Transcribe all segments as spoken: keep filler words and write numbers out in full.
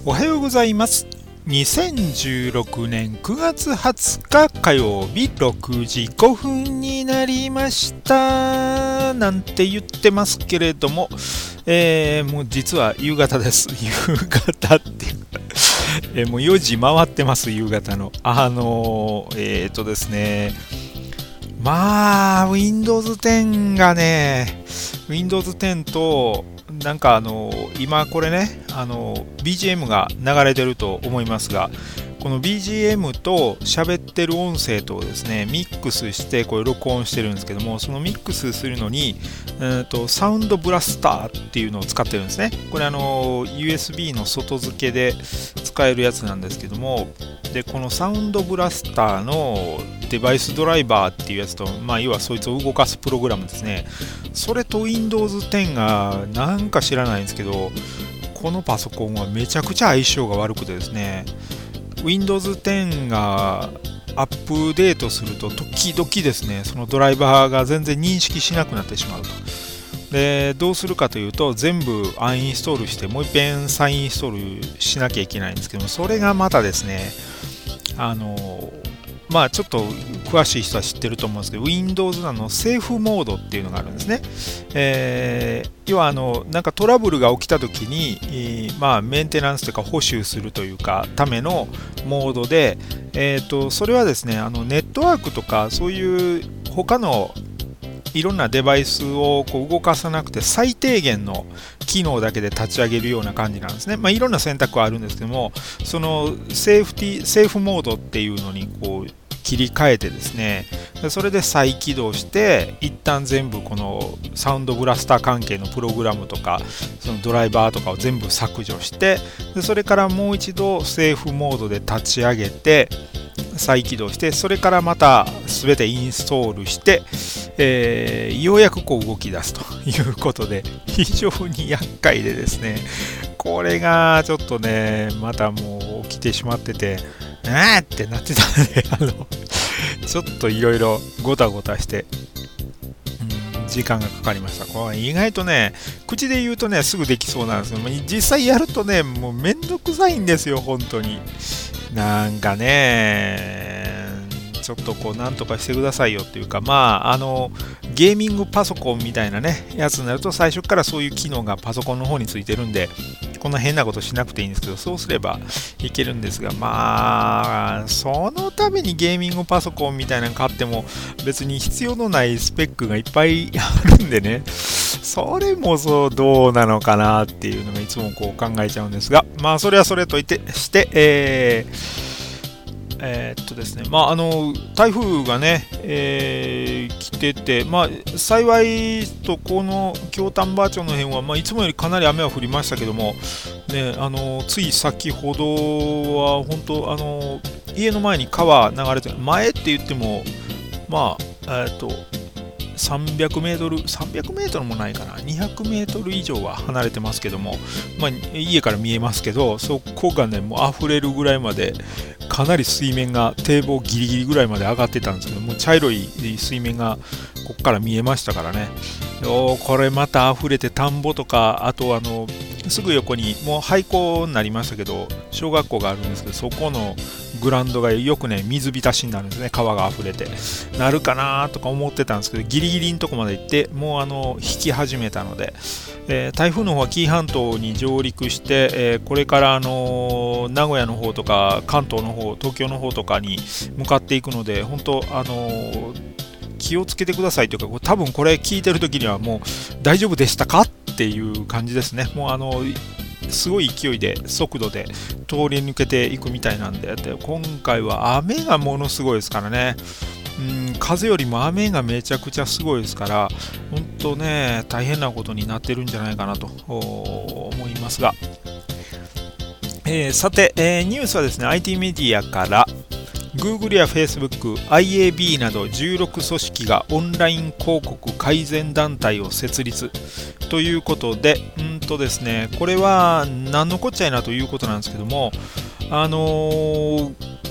おはようございます。にせんじゅうろくねんくがつはつか火曜日ろくじごふんになりましたなんて言ってますけれども、えー、もう実は夕方です。夕方っていうかえー、もうよじ回ってます。夕方のあのー、えーとですねまあ ウィンドウズテン がね ウィンドウズテン となんかあの今これねあの ビージーエム が流れてると思いますが、この ビージーエム と喋ってる音声とですねミックスしてこれ録音してるんですけども、そのミックスするのに、えーと、サウンドブラスターっていうのを使ってるんですね。これあの ユーエスビー の外付けで使えるやつなんですけども、でこのサウンドブラスターのデバイスドライバーっていうやつと、まあ要はそいつを動かすプログラムですね。それと ウィンドウズテン がなんか知らないんですけど、このパソコンはめちゃくちゃ相性が悪くてですね、ウィンドウズテン がアップデートすると時々ですね、そのドライバーが全然認識しなくなってしまうと。でどうするかというと、全部アンインストールしてもう一遍再インストールしなきゃいけないんですけども、それがまたですねあのまあちょっと詳しい人は知ってると思うんですけど、 Windows のセーフモードっていうのがあるんですね。えー、要はあのなんかトラブルが起きた時に、えー、まあメンテナンスというか補修するというかためのモードで、えーとそれはですねあのネットワークとかそういう他のいろんなデバイスをこう動かさなくて最低限の機能だけで立ち上げるような感じなんですね。まあいろんな選択はあるんですけども、そのセーフティセーフモードっていうのにこう切り替えてですね、それで再起動して一旦全部このサウンドブラスター関係のプログラムとかそのドライバーとかを全部削除して、でそれからもう一度セーフモードで立ち上げて再起動して、それからまた全てインストールして、えー、ようやくこう動き出すということで、非常に厄介でですね、これがちょっとねまたもう起きてしまってて、あーってなってたので、あのちょっといろいろごたごたして、うん、時間がかかりました。これ意外とね口で言うとねすぐできそうなんですけど、実際やるとねもうめんどくさいんですよ本当に。なんかねちょっとこうなんとかしてくださいよっていうか、まああのゲーミングパソコンみたいなねやつになると最初からそういう機能がパソコンの方についてるんで、こんな変なことしなくていいんですけど、そうすればいけるんですが、まあそのためにゲーミングパソコンみたいなの買っても別に必要のないスペックがいっぱいあるんでね、それもそうどうなのかなっていうのがいつもこう考えちゃうんですが、まあそれはそれといてして、えーえーっとですね、まああの台風がね、えー来てて、まあ幸いとこの京丹波町の辺は、まあ、いつもよりかなり雨は降りましたけども、ね、あのつい先ほどは本当あの家の前に川流れて、前って言ってもまあえーっとさんびゃくメートル、さんびゃくメートルもないかな、にひゃくメートル以上は離れてますけども、まあ、家から見えますけど、そこがね、もう溢れるぐらいまで、かなり水面が堤防ギリギリぐらいまで上がってたんですけども、茶色い水面がここから見えましたからね、おこれまた溢れて田んぼとか、あとあのすぐ横にもう廃校になりましたけど小学校があるんですけど、そこのグラウンドがよくね水浸しになるんですね。川が溢れてなるかなとか思ってたんですけど、ギリギリのとこまで行ってもうあの引き始めたので、えー、台風の方は紀伊半島に上陸して、えー、これからあの名古屋の方とか関東の方、東京の方とかに向かっていくので、本当あの気をつけてくださいというか、多分これ聞いてる時にはもう大丈夫でしたかっていう感じですね。もうあのすごい勢いで速度で通り抜けていくみたいなんで、で今回は雨がものすごいですからね、うん風よりも雨がめちゃくちゃすごいですから、本当ね大変なことになってるんじゃないかなと思いますが、えー、さて、えー、ニュースはですね アイティー メディアから、Google や Facebook、アイエービー などじゅうろく組織がオンライン広告改善団体を設立ということで、うんとですね、これは何のこっちゃいなということなんですけども、あのー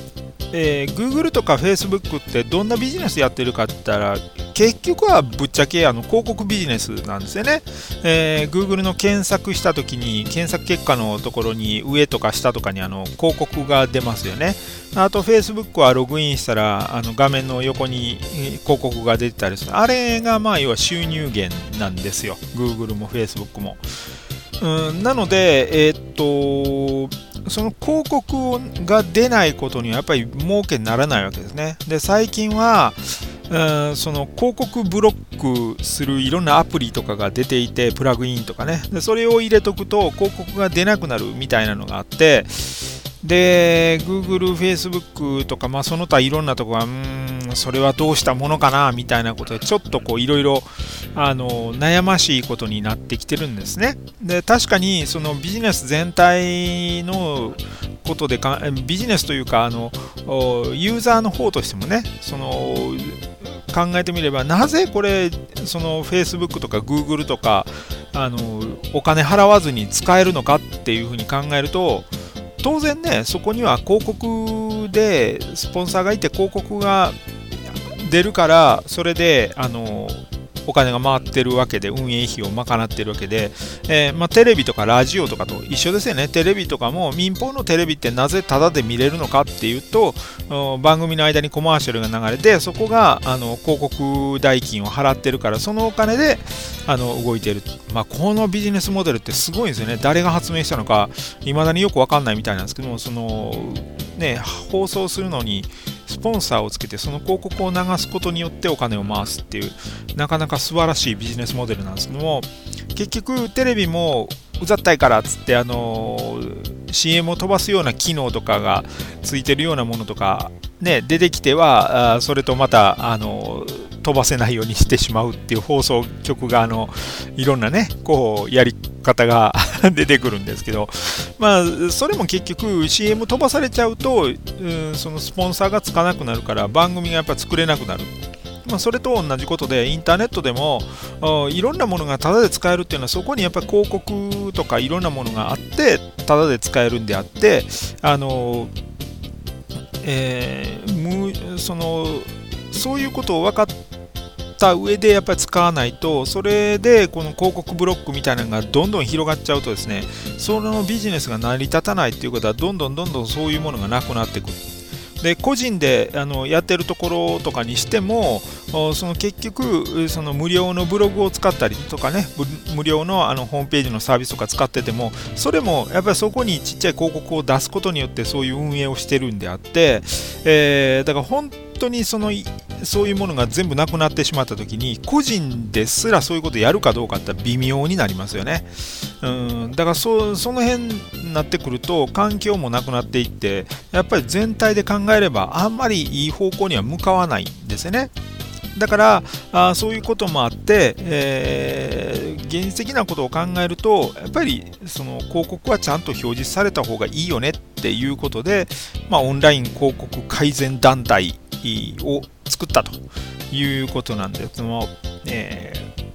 えー、Google とか Facebook ってどんなビジネスやってるかって言ったら、結局はぶっちゃけあの広告ビジネスなんですよね。えー、Google の検索した時に検索結果のところに上とか下とかにあの広告が出ますよね。あと Facebook はログインしたらあの画面の横に広告が出てたりする。あれがまあ要は収入源なんですよ。Google も Facebook も。うん、なので、えー、っとその広告が出ないことにはやっぱり儲けにならないわけですね。で、最近はうんその広告ブロックするいろんなアプリとかが出ていて、プラグインとかね、でそれを入れとくと広告が出なくなるみたいなのがあって、で Google、Facebook とか、まあ、その他いろんなところはうーんそれはどうしたものかなみたいなことでちょっとこういろいろあの悩ましいことになってきてるんですね。で確かにそのビジネス全体のことでかビジネスというかあのユーザーの方としてもね、その考えてみればなぜこれその Facebook とか Google とかあのお金払わずに使えるのかっていうふうに考えると、当然ねそこには広告でスポンサーがいて広告が出るから、それであのお金が回ってるわけで運営費を賄ってるわけで、えーまあ、テレビとかラジオとかと一緒ですよね。テレビとかも民放のテレビってなぜタダで見れるのかっていうと、番組の間にコマーシャルが流れて、そこがあの広告代金を払ってるから、そのお金であの動いてる、まあ、このビジネスモデルってすごいんですよね。誰が発明したのか未だによく分かんないみたいなんですけども、そのね放送するのにスポンサーをつけてその広告を流すことによってお金を回すっていう、なかなか素晴らしいビジネスモデルなんですけども、結局テレビもうざったいからっつってあの シーエム を飛ばすような機能とかがついてるようなものとかね出てきては、それとまたあの飛ばせないようにしてしまうっていう放送局があのいろんなねこうやり方が出てくるんですけど、まあそれも結局 シーエム 飛ばされちゃうと、うん、そのスポンサーがつかなくなるから番組がやっぱ作れなくなる。まあ、それと同じことでインターネットでもいろんなものがタダで使えるっていうのは、そこにやっぱり広告とかいろんなものがあってタダで使えるんであって、あの、えー、そのそういうことを分かった上でやっぱり使わないと、それでこの広告ブロックみたいなのがどんどん広がっちゃうとですね、そのビジネスが成り立たないっていうことはどんどんどんどんそういうものがなくなっていく。で個人であのやってるところとかにしても、その結局その無料のブログを使ったりとかね、無料のあのホームページのサービスとか使ってても、それもやっぱりそこにちっちゃい広告を出すことによってそういう運営をしてるんであって、えー、だから本当にそのそういうものが全部なくなってしまった時に、個人ですらそういうことをやるかどうかって微妙になりますよね。うんだから そ, その辺になってくると環境もなくなっていって、やっぱり全体で考えればあんまりいい方向には向かわないんですよね。だからあそういうこともあって、えー、現実的なことを考えると、やっぱりその広告はちゃんと表示された方がいいよねっていうことで、まあ、オンライン広告改善団体を作ったということなんですけども、え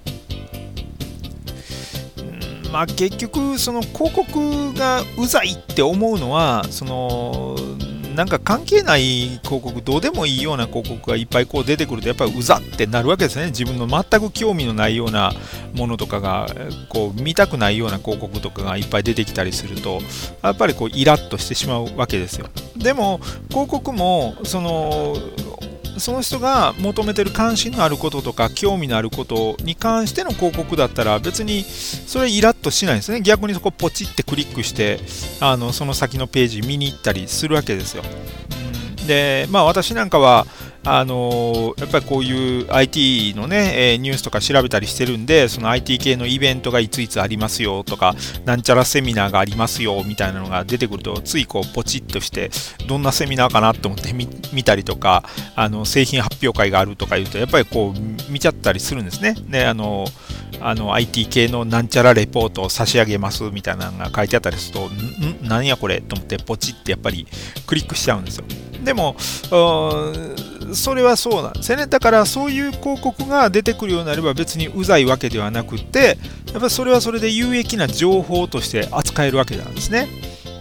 ーまあ、結局その広告がうざいって思うのは、そのなんか関係ない広告、どうでもいいような広告がいっぱいこう出てくるとやっぱりうざってなるわけですね。自分の全く興味のないようなものとかがこう見たくないような広告とかがいっぱい出てきたりすると、やっぱりこうイラッとしてしまうわけですよ。でも広告もそのその人が求めてる関心のあることとか興味のあることに関しての広告だったら別にそれイラッとしないんですね。逆にそこポチってクリックしてあのその先のページ見に行ったりするわけですよ。うん、でまあ私なんかはあのー、やっぱりこういう アイティー のね、えー、ニュースとか調べたりしてるんで、その アイティー 系のイベントがいついつありますよとか、なんちゃらセミナーがありますよみたいなのが出てくると、ついこうポチッとしてどんなセミナーかなと思って見、見たりとか、あの製品発表会があるとか言うとやっぱりこう見ちゃったりするんですね。であのあの アイティー 系のなんちゃらレポートを差し上げますみたいなのが書いてあったりすると、んなんやこれと思ってポチってやっぱりクリックしちゃうんですよ。でもそれはそうなんですよね。だからそういう広告が出てくるようになれば別にうざいわけではなくて、やっぱりそれはそれで有益な情報として扱えるわけなんですね。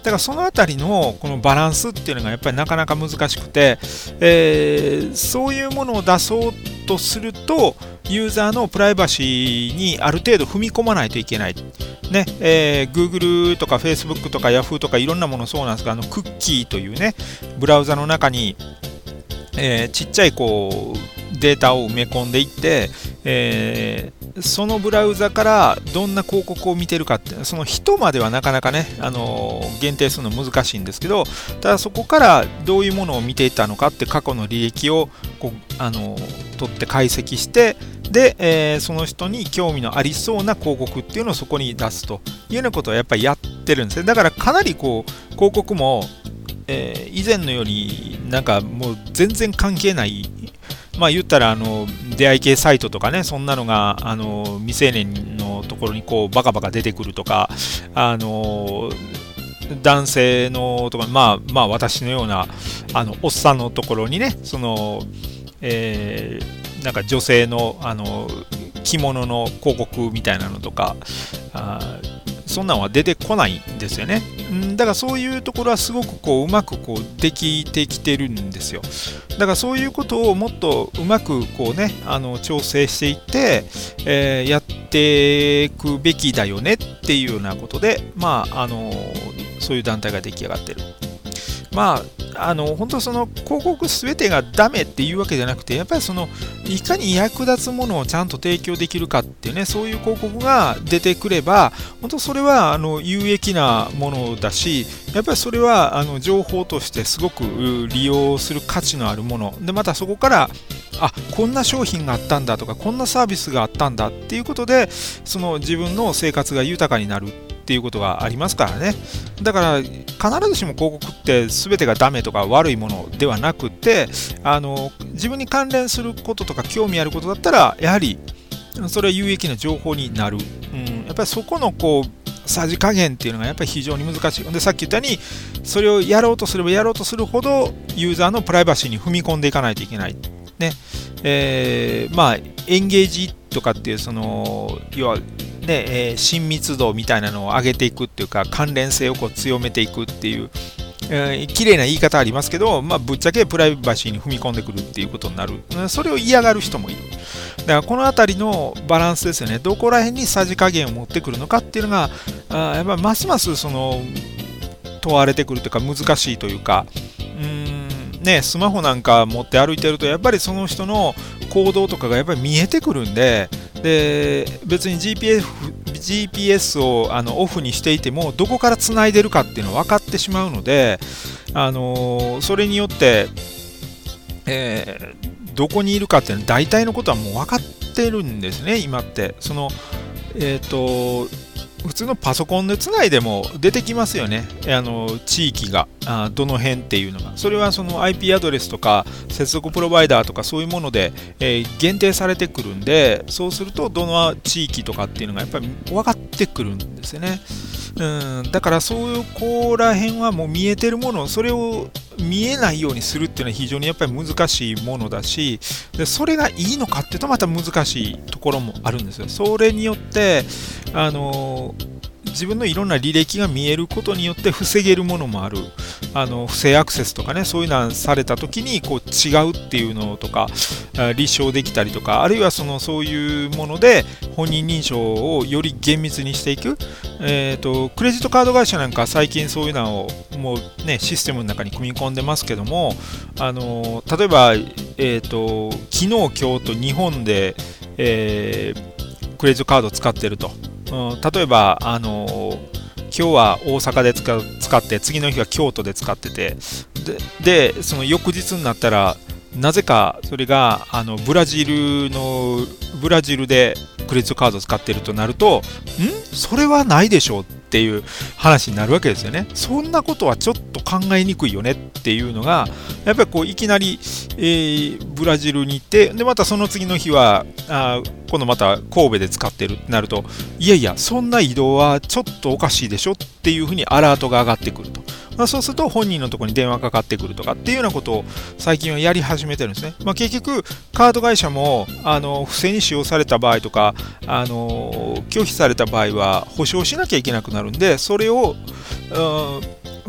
だからそのあたりのこのバランスっていうのがやっぱりなかなか難しくて、えー、そういうものを出そうとするとユーザーのプライバシーにある程度踏み込まないといけない。ねえー、Google とか Facebook とか Yahoo とかいろんなものそうなんですが、あのクッキーというねブラウザの中に、えー、ちっちゃいこうデータを埋め込んでいって、えー、そのブラウザからどんな広告を見てるかって、その人まではなかなかね、あのー、限定するの難しいんですけど、ただそこからどういうものを見ていたのかって過去の履歴をこう、あのー、取って解析して、で、えー、その人に興味のありそうな広告っていうのをそこに出すというようなことをやっぱりやってるんですね。だからかなりこう広告も、えー、以前のよりなんかもう全然関係ない、まあ言ったらあの出会い系サイトとかね、そんなのがあの未成年のところにこうバカバカ出てくるとか、あの男性のとか、まあまあ私のようなあのおっさんのところにね、その、えーなんか女性の、あの着物の広告みたいなのとか、あそんなのは出てこないんですよね。んだからそういうところはすごくこううまくこうできてきてるんですよ。だからそういうことをもっとうまくこうね、あの調整していって、えー、やっていくべきだよねっていうようなことで、まああのそういう団体が出来上がってる。まあ、あの本当その広告すべてがダメっていうわけじゃなくて、やっぱりそのいかに役立つものをちゃんと提供できるかっていうね、そういう広告が出てくれば、本当それはあの有益なものだし、やっぱりそれはあの情報としてすごく利用する価値のあるもので、またそこからあこんな商品があったんだとか、こんなサービスがあったんだっていうことで、その自分の生活が豊かになるっていうことがありますからね。だから必ずしも広告って全てがダメとか悪いものではなくて、あの自分に関連することとか興味あることだったらやはりそれは有益な情報になる、うん、やっぱりそこのこうさじ加減っていうのがやっぱり非常に難しい。でさっき言ったようにそれをやろうとすればやろうとするほどユーザーのプライバシーに踏み込んでいかないといけないね。えー、まあエンゲージとかっていうその要はね、えー、親密度みたいなのを上げていくっていうか、関連性をこう強めていくっていう、えー、綺麗な言い方ありますけど、まあ、ぶっちゃけプライバシーに踏み込んでくるっていうことになる。それを嫌がる人もいる。だからこのあたりのバランスですよね。どこら辺にさじ加減を持ってくるのかっていうのが、あやっぱますますその問われてくるというか難しいというか、うーんね、スマホなんか持って歩いてるとやっぱりその人の行動とかがやっぱり見えてくるんで、で別に ジーピーエス, ジーピーエス をあのオフにしていてもどこからつないでるかっていうのは分かってしまうので、あのー、それによって、えー、どこにいるかっていうのは大体のことはもう分かってるんですね今って。そのえっ、ー、と普通のパソコンでつないでも出てきますよね、あの地域があどの辺っていうのが。それはその アイピー アドレスとか接続プロバイダーとかそういうもので、えー、限定されてくるんで、そうするとどの地域とかっていうのがやっぱり分かってくるんですよね。うんだからそういうこら辺はもう見えてるもの、それを見えないようにするっていうのは非常にやっぱり難しいものだし、でそれがいいのかっていうとまた難しいところもあるんですよ。それによってあの自分のいろんな履歴が見えることによって防げるものもある。あの不正アクセスとかね、そういうのされた時にこう違うっていうのとか立証できたりとか、あるいはそのそういうもので本人認証をより厳密にしていく、えーと、クレジットカード会社なんか最近そういうのをもうねシステムの中に組み込んでますけども、あの例えば、えーと、昨日今日と日本で、えー、クレジットカードを使ってると、うん、例えばあの今日は大阪で使使って次の日は京都で使ってて、で、でその翌日になったらなぜかそれがあのブラジルのブラジルでクレジットカードを使っているとなると、んそれはないでしょうっていう話になるわけですよね。そんなことはちょっと考えにくいよねっていうのがやっぱりこういきなり、えー、ブラジルに行って、でまたその次の日はあ今度また神戸で使ってるってなると、いやいやそんな移動はちょっとおかしいでしょっていうふうにアラートが上がってくると。まあ、そうすると本人のところに電話かかってくるとかっていうようなことを最近はやり始めてるんですね。まあ、結局カード会社もあの不正に使用された場合とかあの拒否された場合は保証しなきゃいけなくなるんで、それを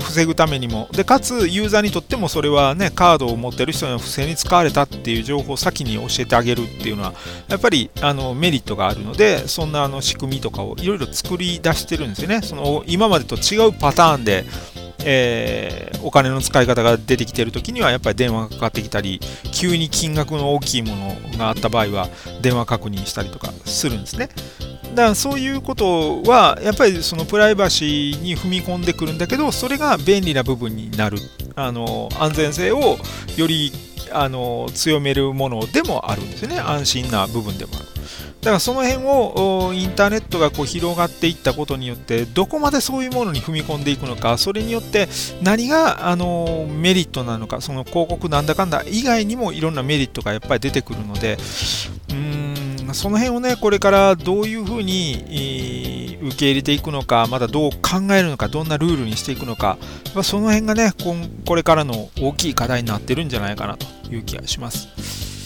防ぐためにもで、かつユーザーにとってもそれはね、カードを持ってる人には不正に使われたっていう情報を先に教えてあげるっていうのはやっぱりあのメリットがあるので、そんなあの仕組みとかをいろいろ作り出してるんですよね。その今までと違うパターンでえー、お金の使い方が出てきているときにはやっぱり電話がかかってきたり、急に金額の大きいものがあった場合は電話確認したりとかするんですね。だからそういうことはやっぱりそのプライバシーに踏み込んでくるんだけど、それが便利な部分になる、あの安全性をよりあの強めるものでもあるんですよね。安心な部分でもある。だからその辺をインターネットがこう広がっていったことによって、どこまでそういうものに踏み込んでいくのか、それによって何があのメリットなのか、その広告なんだかんだ以外にもいろんなメリットがやっぱり出てくるので、うーんその辺をね、これからどういうふうに受け入れていくのか、まだどう考えるのか、どんなルールにしていくのか、その辺がね、これからの大きい課題になってるんじゃないかなという気がします。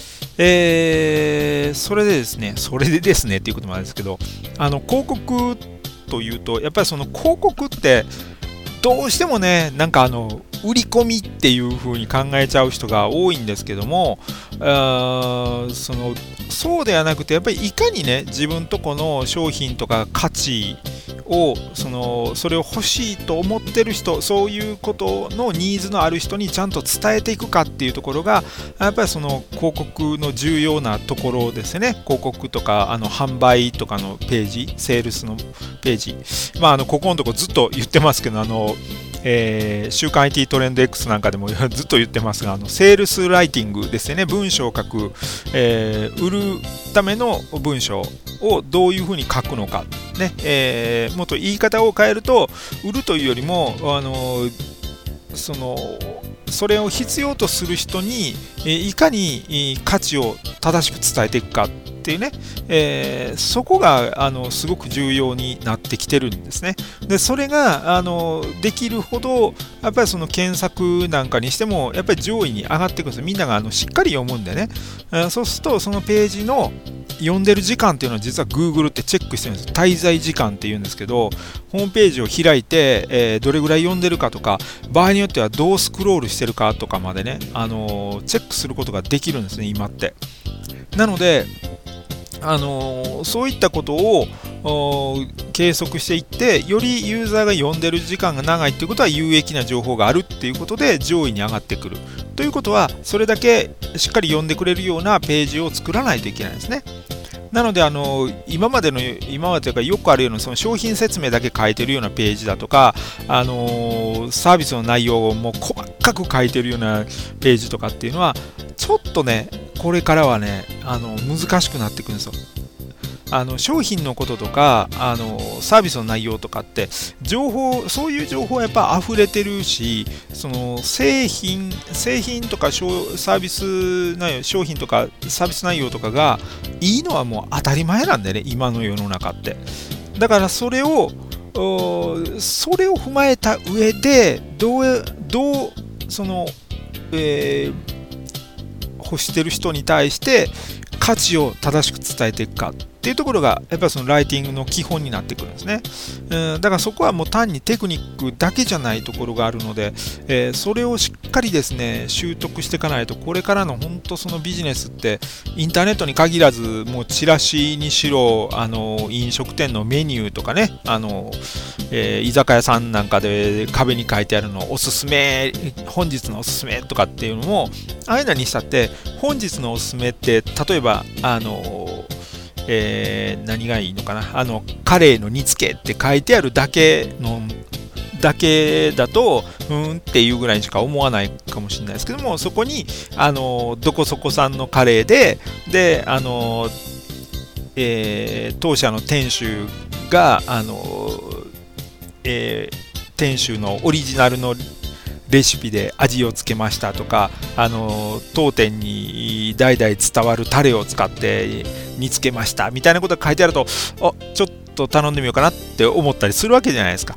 えー、それでですね、それでですねっていうこともあるんですけど、あの広告というと、やっぱりその広告ってどうしてもね、なんかあの売り込みっていう風に考えちゃう人が多いんですけども、あそのそうではなくて、やっぱりいかにね、自分とこの商品とか価値をそのそれを欲しいと思ってる人、そういうことのニーズのある人にちゃんと伝えていくかっていうところが、やっぱりその広告の重要なところですね。広告とかあの販売とかのページ、セールスのページ、まああのここのとこずっと言ってますけど、あのえー、週刊 アイティー トレンド X なんかでもずっと言ってますが、あのセールスライティングですよね。文章を書く、えー、売るための文章をどういうふうに書くのか、ねえー、もっと言い方を変えると、売るというよりも、あのそのそれを必要とする人にいかに価値を正しく伝えていくかっていうね、えー、そこがあのすごく重要になってきてるんですね。でそれがあのできるほど、やっぱりその検索なんかにしてもやっぱり上位に上がっていくんです。みんながあのしっかり読むんでね、そうするとそのページの読んでる時間っていうのは実は Google ってチェックしてるんです。滞在時間っていうんですけど、ホームページを開いて、えー、どれぐらい読んでるかとか、場合によってはどうスクロールしてるかとかまでね、あのー、チェックすることができるんですね、今って。なので、あのー、そういったことを計測していって、よりユーザーが読んでる時間が長いっていうことは有益な情報があるっていうことで上位に上がってくるということは、それだけしっかり読んでくれるようなページを作らないといけないんですね。なのであの今までの今までというかよくあるようなその商品説明だけ書いてるようなページだとか、あのサービスの内容をもう細かく書いてるようなページとかっていうのはちょっとね、これからはね、あの難しくなってくるんですよ。あの商品のこととかあのサービスの内容とかって情報、そういう情報はやっぱ溢れてるし、その製品製品とかサービス内容、商品とかサービス内容とかがいいのはもう当たり前なんでね、今の世の中って。だからそれをそれを踏まえた上でどうどうその、えー、欲してる人に対して価値を正しく伝えていくかっていうところがやっぱりそのライティングの基本になってくるんですね。うん、だからそこはもう単にテクニックだけじゃないところがあるので、えー、それをしっかりですね習得していかないと、これからの本当そのビジネスってインターネットに限らず、もうチラシにしろ、あの飲食店のメニューとかね、あの、えー、居酒屋さんなんかで壁に書いてあるのおすすめ、本日のおすすめとかっていうのも、ああいうのにしたって本日のおすすめって例えばあのえー、何がいいのかな、あのカレーの煮付けって書いてあるだけのだけだとうーんっていうぐらいにしか思わないかもしれないですけども、そこにあのどこそこさんのカレーでであの、えー、当社の店主があの、えー、店主のオリジナルのレシピで味をつけましたとか、あの当店に代々伝わるタレを使って煮つけましたみたいなことが書いてあると、あ、ちょっと頼んでみようかなって思ったりするわけじゃないですか。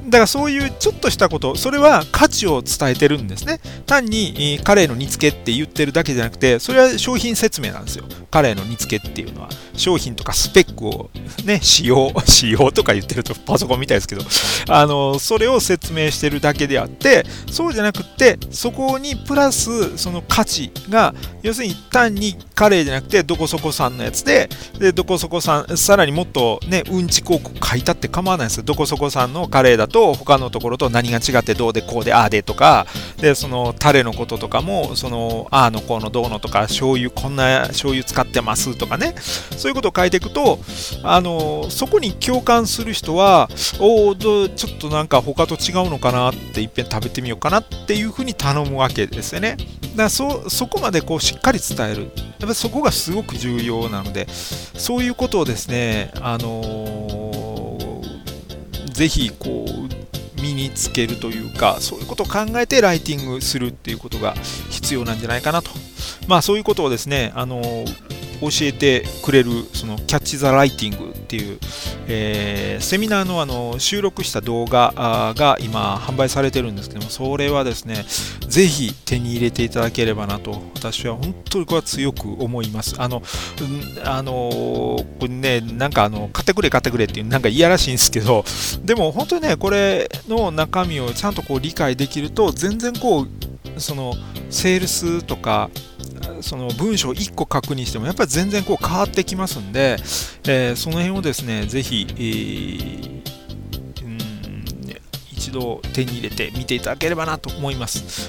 だからそういうちょっとしたこと、それは価値を伝えてるんですね。単に、えーカレーの煮付けって言ってるだけじゃなくて、それは商品説明なんですよ。カレーの煮付けっていうのは商品とかスペックをね、使用使用とか言ってるとパソコンみたいですけど、あのそれを説明してるだけであって、そうじゃなくて、そこにプラスその価値が、要するに単にカレーじゃなくてどこそこさんのやつで、でどこそこさん、さらにもっとね、うんち広告書いたって構わないですよ。どこそこさんのカレーだと他のところと何が違ってどうでこうでああでとか、でそのタレのこととかも、そのああのこうのどうのとか、醤油こんな醤油使ってますとかね、そういうことを書いていくと、あのそこに共感する人は、おおちょっとなんか他と違うのかなって、いっぺん食べてみようかなっていうふうに頼むわけですよね。だからそそこまでこうしっかり伝える、やっぱりそこがすごく重要なので、そういうことをですね、あのーぜひこう身につけるというか、そういうことを考えてライティングするっていうことが必要なんじゃないかなと。まあそういうことをですね、あのー教えてくれるそのキャッチ・ザ・ライティングっていう、えーセミナーの、あの収録した動画あーが今販売されてるんですけども、それはですね、ぜひ手に入れていただければなと、私は本当にこれは強く思います。あの、うんあのーこれね、なんかあの買ってくれ買ってくれっていう、なんかいやらしいんですけど、でも本当にね、これの中身をちゃんとこう理解できると、全然こうそのセールスとかその文章をいっこ確認してもやっぱり全然こう変わってきますんで、えーその辺をですね、ぜひ、えーうん一度手に入れて見ていただければなと思います。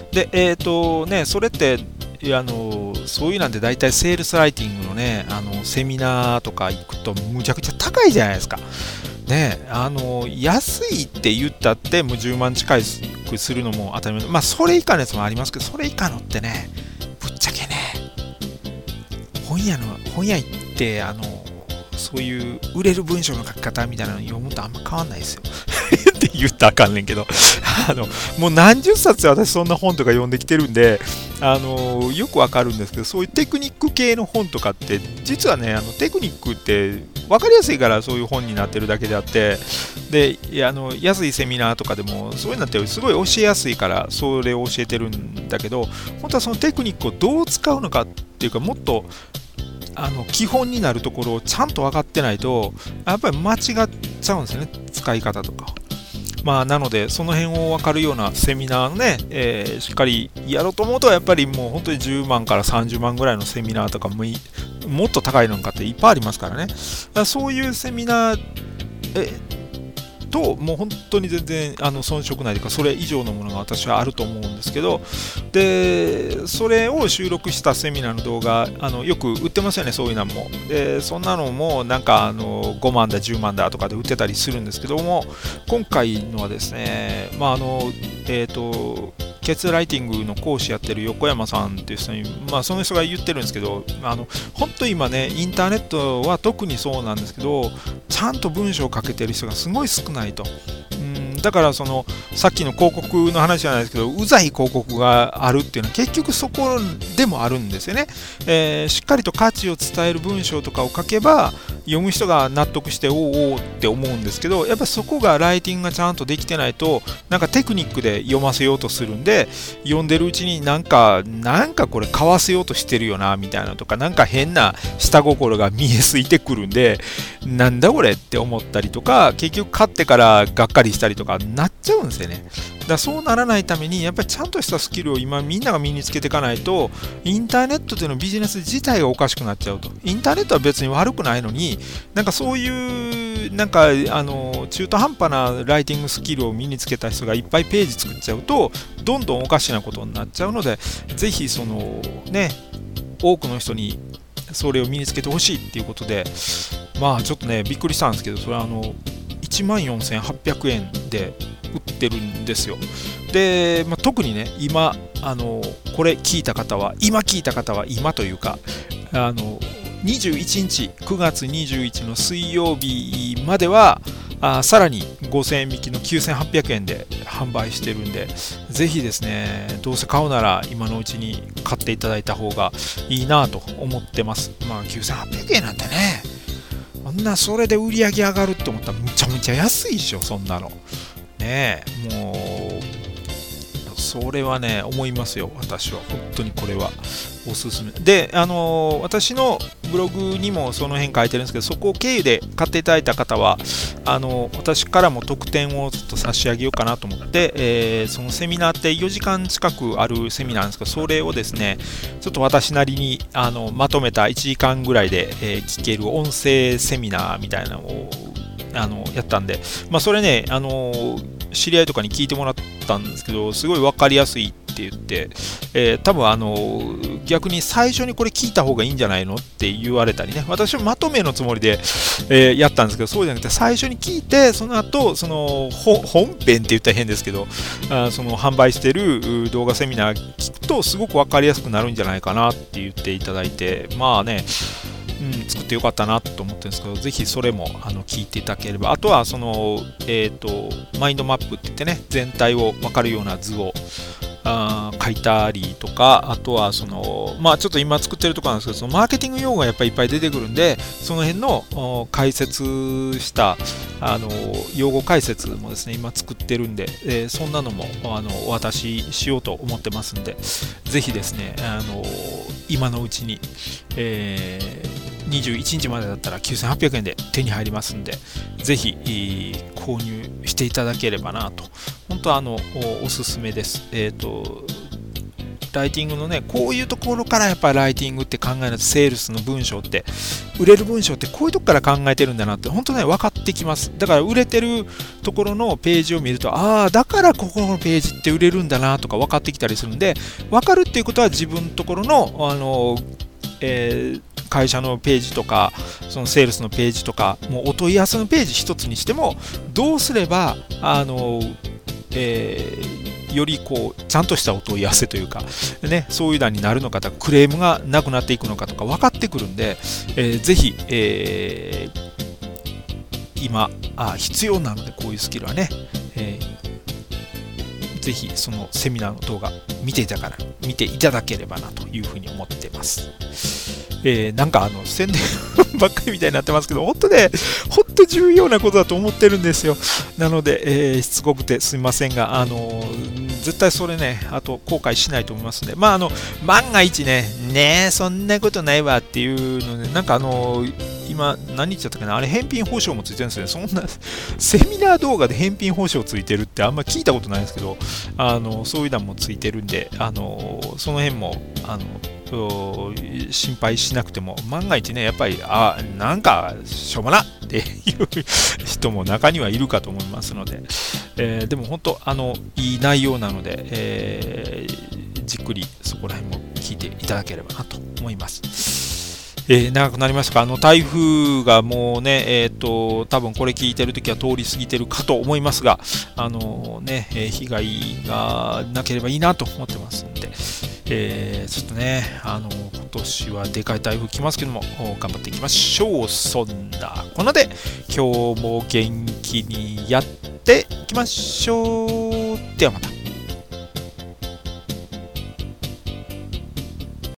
で、えっ、とね、それっていやあのそういうなんで大体セールスライティングのね、あのセミナーとか行くとむちゃくちゃ高いじゃないですか。ね、あの安いって言ったってもうじゅうまん近くするのも当たり前、まあそれ以下のやつもありますけど、それ以下のってね、ぶっちゃけね、本屋の本屋行ってあのそういう売れる文章の書き方みたいなの読むとあんま変わんないですよって言ったらあかんねんけどあのもう何十冊私そんな本とか読んできてるんで、あのよくわかるんですけど、そういうテクニック系の本とかって実はね、あのテクニックって分かりやすいからそういう本になってるだけであって、でいやあの安いセミナーとかでもそういうのってすごい教えやすいからそれを教えてるんだけど、本当はそのテクニックをどう使うのかっていうか、もっとあの基本になるところをちゃんと分かってないとやっぱり間違っちゃうんですよね、使い方とか。まあなのでその辺を分かるようなセミナーのね、えーしっかりやろうと思うと、やっぱりもう本当にじゅうまんからさんじゅうまんぐらいのセミナーとかもいもっと高いのかっていっぱいありますからね。だからそういうセミナーえともう本当に全然あの遜色ないというか、それ以上のものが私はあると思うんですけど、でそれを収録したセミナーの動画、あのよく売ってますよね、そういうのも。でそんなのもなんかあのごまんだじゅうまんだとかで売ってたりするんですけども、今回のはですね、まああのえっ、とキャッチライティングの講師やってる横山さんっていう人に、まあ、その人が言ってるんですけど、あの本当今ね、インターネットは特にそうなんですけど、ちゃんと文章を書けてる人がすごい少ないと。うんだからそのさっきの広告の話じゃないですけど、うざい広告があるっていうのは結局そこでもあるんですよね。えーしっかりと価値を伝える文章とかを書けば読む人が納得しておおって思うんですけど、やっぱりそこがライティングがちゃんとできてないと、なんかテクニックで読ませようとするんで、読んでるうちになんかなんかこれ買わせようとしてるよなみたいなとか、なんか変な下心が見えすいてくるんで、なんだこれって思ったりとか、結局買ってからがっかりしたりとかなっちゃうんですよね。だからそうならないためにやっぱりちゃんとしたスキルを今みんなが身につけていかないと、インターネットでのビジネス自体がおかしくなっちゃうと。インターネットは別に悪くないのに、なんかそういうなんかあの中途半端なライティングスキルを身につけた人がいっぱいページ作っちゃうと、どんどんおかしなことになっちゃうので、ぜひそのね、多くの人にそれを身につけてほしいっていうことで、まあちょっとねびっくりしたんですけど、それはあのいちまんよんせんはっぴゃくえんで売ってるんですよ。で、まあ、特にね今あのこれ聞いた方は今聞いた方は今というか、あのにじゅういちにちくがつにじゅういちの水曜日まではあさらにごせんえん引きのきゅうせんはっぴゃくえんで販売してるんで、ぜひですね、どうせ買うなら今のうちに買っていただいた方がいいなと思ってます。まあきゅうせんはっぴゃくえんなんてね、こんなそれで売り上げ上がるって思ったらむちゃむちゃ安いでしょ、そんなの。ねね、もうそれはね思いますよ。私は本当にこれはおすすめで、あのー私のブログにもその辺書いてるんですけど、そこを経由で買っていただいた方はあのー私からも特典をちょっと差し上げようかなと思って、えーそのセミナーってよじかん近くあるセミナーなんですけど、それをですねちょっと私なりにあのまとめたいちじかんぐらいで、えー聞ける音声セミナーみたいなのをあのやったんで、まあ、それね、あのー知り合いとかに聞いてもらったんですけど、すごい分かりやすいって言って、えー多分あのー逆に最初にこれ聞いた方がいいんじゃないのって言われたりね、私はまとめのつもりで、えーやったんですけど、そうじゃなくて最初に聞いて、その後そのほ本編って言ったら変ですけど、あその販売してるう動画セミナー聞くとすごく分かりやすくなるんじゃないかなって言っていただいて、まあね、うん、作ってよかったなと思ってるんですけど、ぜひそれもあの聞いていただければ、あとはその、えーと、マインドマップって言ってね、全体を分かるような図をあー書いたりとか、あとはその、まあちょっと今作ってるところなんですけど、そのマーケティング用語がやっぱりいっぱい出てくるんで、その辺のお解説したあの用語解説もですね、今作ってるんで、えーそんなのもあのお渡ししようと思ってますんで、ぜひですね、あの今のうちに、えーにじゅういちにちまでだったらきゅうせんはっぴゃくえんで手に入りますんで、ぜひえー購入していただければなと。本当あのおおすすめです。えっ、とライティングのね、こういうところからやっぱりライティングって考えると、セールスの文章って、売れる文章ってこういうとこから考えてるんだなって、本当ね、分かってきます。だから売れてるところのページを見ると、ああ、だからここのページって売れるんだなとか分かってきたりするんで、分かるっていうことは自分のところの、あの、えー会社のページとか、そのセールスのページとか、もうお問い合わせのページ一つにしても、どうすれば、あの、えーよりこうちゃんとしたお問い合わせというか、ね、そういう段になるのかとか、クレームがなくなっていくのかとか分かってくるんで、えーぜひ、えー今あ必要なので、こういうスキルはね、えーぜひそのセミナーの動画見ていただから見ていただければなというふうに思ってます。えーなんかあの宣伝ばっかりみたいになってますけど、本当ね、本当重要なことだと思ってるんですよ。なので、えーしつこくてすみませんが、あのー絶対それね、あと後悔しないと思いますので、まああの、万が一ね、ねえ、そんなことないわっていうので、なんかあのー今、何言っちゃったかな、あれ、返品保証もついてるんですよね。そんな、セミナー動画で返品保証ついてるってあんま聞いたことないんですけど、あのそういうのもついてるんで、あのその辺も、あの心配しなくても、万が一ね、やっぱり、あ、なんか、しょうもなっていう人も中にはいるかと思いますので、えーでも本当、あの、いい内容なので、えーじっくりそこら辺も聞いていただければなと思います。えー長くなりましたか。あの台風がもうね、えっ、と、多分これ聞いてるときは通り過ぎてるかと思いますが、あのね、えー被害がなければいいなと思ってますんで、えーちょっとね、あの今年はでかい台風来ますけども、頑張っていきましょう。そんなこんなで、今日も元気にやっていきましょう。ではまた。